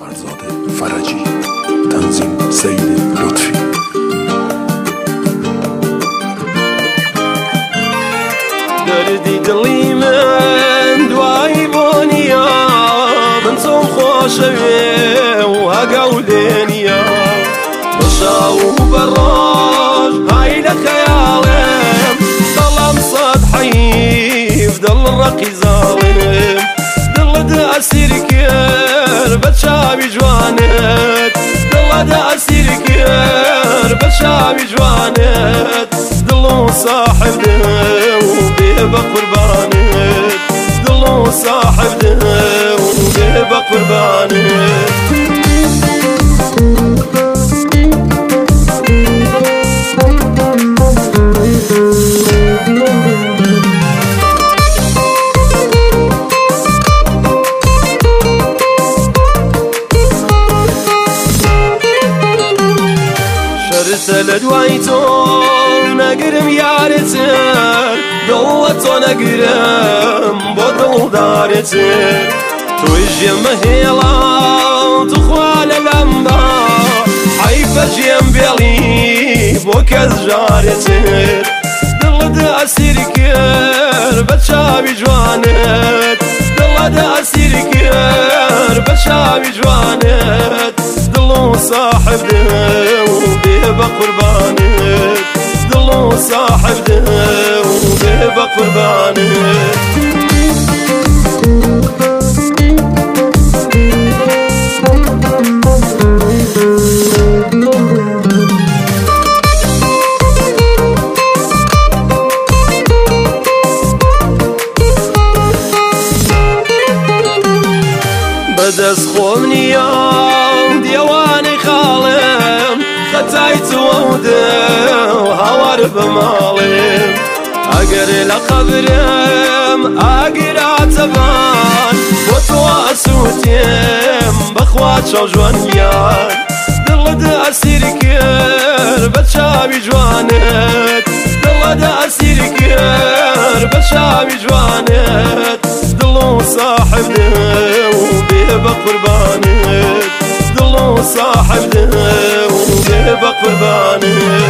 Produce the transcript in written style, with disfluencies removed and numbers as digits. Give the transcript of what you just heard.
فرزاد فرجی، تنظیم سید لطفی. دردی دڵی من دوایی بۆ نییە، من چۆن خۆشەوێ و هەگەو لێ نییە، بە شاو و بە ڕۆژ های لە خەیاڵێم، دڵم سەد حەیف دڵ ڕەقی زاڵێم، دڵت ئەسیر کرد بە چاوی جوانت، دڵت ئەسیر کرد بە چاوی جوانت، دڵ و ساحب بە قوربانت، دڵ و ساحب و بێ بە قوربانت. شەرتە لە دوای تۆ نەگرم یارتر، دڵە تۆ نەگرم بۆ دڵدارتر، تۆی ژێمە هێڵا توخوا لەلەم بە، حەیفە ژێم بێڵی بۆ کەس ژارتر، دڵت ئەسیر کرد بە چاوی جوانت، دڵت ئەسیر کرد بە چاوی جوانت، دڵ و ساحب و بێ بە قوربانت، دڵ و ساحب و بێ بە قوربانت. بەدەست خۆم نییە دیێوانەی خاڵم، خەتای تۆ و هاوار بماڵم، ئەگەر لە قەبرم ئاگراتە بان، بۆ تۆ ئەسووتێم بەخوا چاو جوانیان، دڵت ئەسیر کرد بە چاوی جوانت، دڵت ئەسیر کرد بە چاوی جوانت، دڵ و ساحب و بێ بە قوربانت، دڵ و ساحب و بێ بە قوربانت.